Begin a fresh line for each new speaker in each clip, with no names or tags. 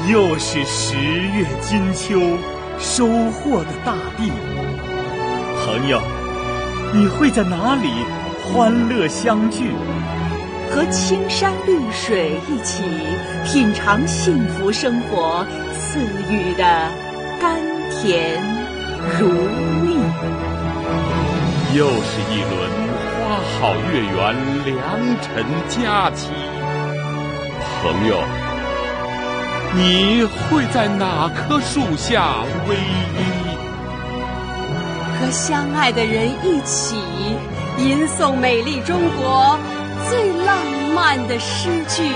又是10月金秋，收获的大地。朋友，你会在哪里欢乐相聚？
和青山绿水一起品尝幸福生活赐予的甘甜如蜜。
又是一轮花好月圆，良辰佳期。朋友，你会在哪棵树下偎依？
和相爱的人一起吟诵美丽中国最浪漫的诗句。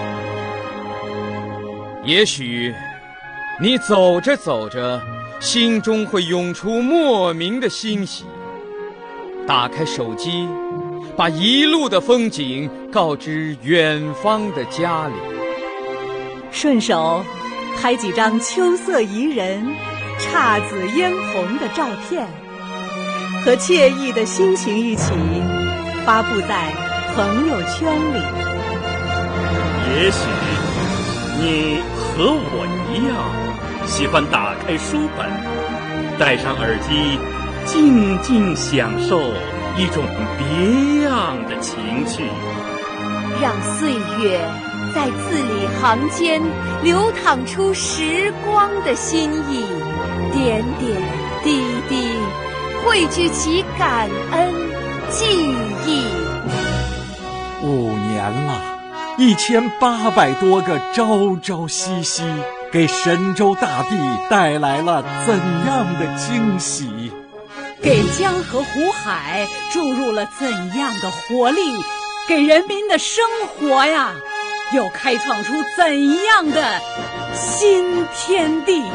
也许你走着走着，心中会涌出莫名的欣喜。打开手机，把一路的风景告知远方的家里。
顺手拍几张秋色宜人、姹紫嫣红的照片，和惬意的心情一起发布在朋友圈里。
也许你和我一样，喜欢打开书本，戴上耳机，静静享受一种别样的情趣。
让岁月在字里行间流淌出时光的心意，点点滴滴汇聚起感恩记忆。
5年了，1800多个朝朝夕夕，给神州大地带来了怎样的惊喜？
给江河湖海注入了怎样的活力？给人民的生活呀，又开创出怎样的新天地？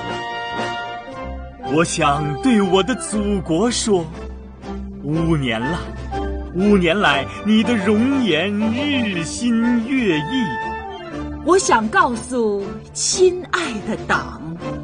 我想对我的祖国说，5年了，5年来你的容颜日新月异。
我想告诉亲爱的党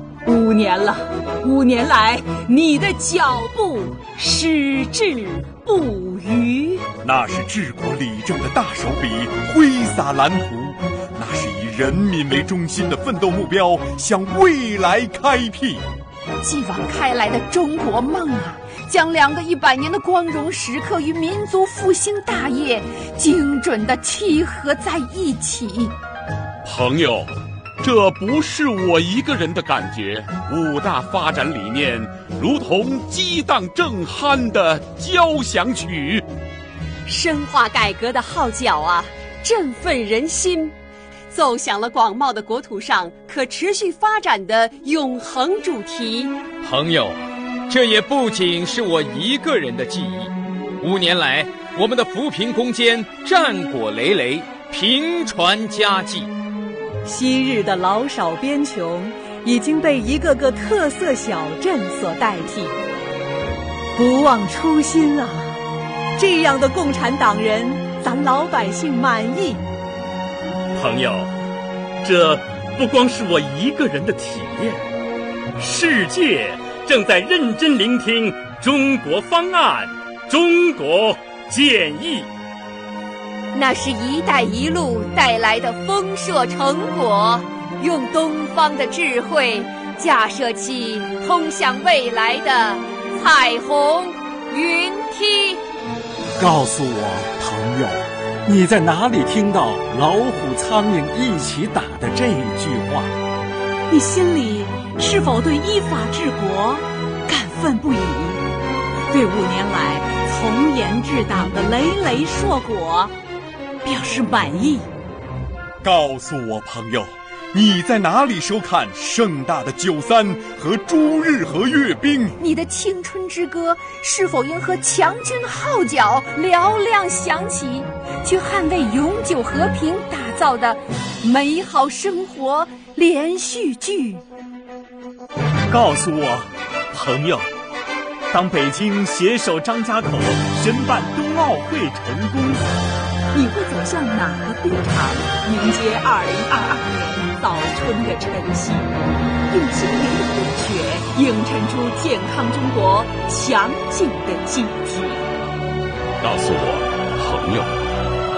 ，5年了，5年来你的脚步矢志不渝。
那是治国理政的大手笔，挥洒蓝图；那是以人民为中心的奋斗目标，向未来开辟。
继往开来的中国梦啊，将2个100年的光荣时刻与民族复兴大业精准地契合在一起。
朋友，这不是我一个人的感觉，5大发展理念如同激荡正酣的交响曲，
深化改革的号角啊，振奋人心，奏响了广袤的国土上可持续发展的永恒主题。
朋友，这也不仅是我一个人的记忆。5年来，我们的扶贫攻坚战果累累，频传佳绩。
昔日的老少边穷已经被一个个特色小镇所代替。不忘初心啊，这样的共产党人，咱老百姓满意。
朋友，这不光是我一个人的体验，世界正在认真聆听中国方案、中国建议。
那是一带一路带来的丰硕成果，用东方的智慧架设起通向未来的彩虹云梯。
告诉我，朋友，你在哪里听到老虎苍蝇一起打的这句话？
你心里是否对依法治国感愤不已？对5年来从严治党的累累硕果表示满意？
告诉我，朋友，你在哪里收看盛大的93和朱日和阅兵？
你的青春之歌是否应和强军号角嘹亮响起，去捍卫永久和平打造的美好生活连续剧？
告诉我，朋友，当北京携手张家口申办冬奥会成功，
你会走向哪个地场迎接2022年早春的晨曦？用心灵的热血映衬出健康中国强劲的集体。
告诉我，朋友，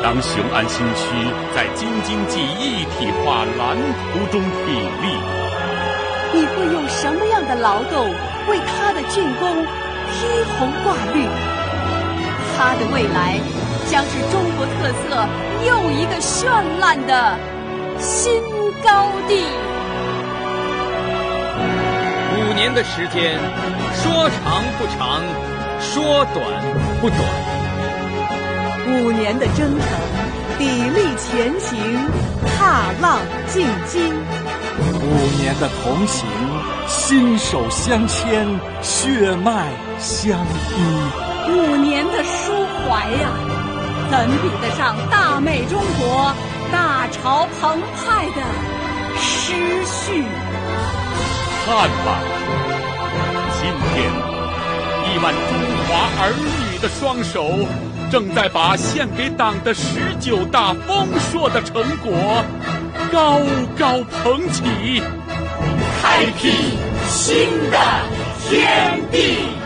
当雄安新区在京津冀一体化蓝图中鼎立，
你会用什么样的劳动为他的竣工披红挂绿？他的未来将是中国特色又一个绚烂的新高地。
5年的时间，说长不长，说短不短。
5年的征程，砥砺前行，踏浪进京。
5年的同行，心手相牵，血脉相依。
5年的抒怀呀，怎比得上大美中国、大潮澎湃的诗序？
看吧，今天亿万中华儿女的双手，正在把献给党的19大丰硕的成果高高捧起，
开辟新的天地。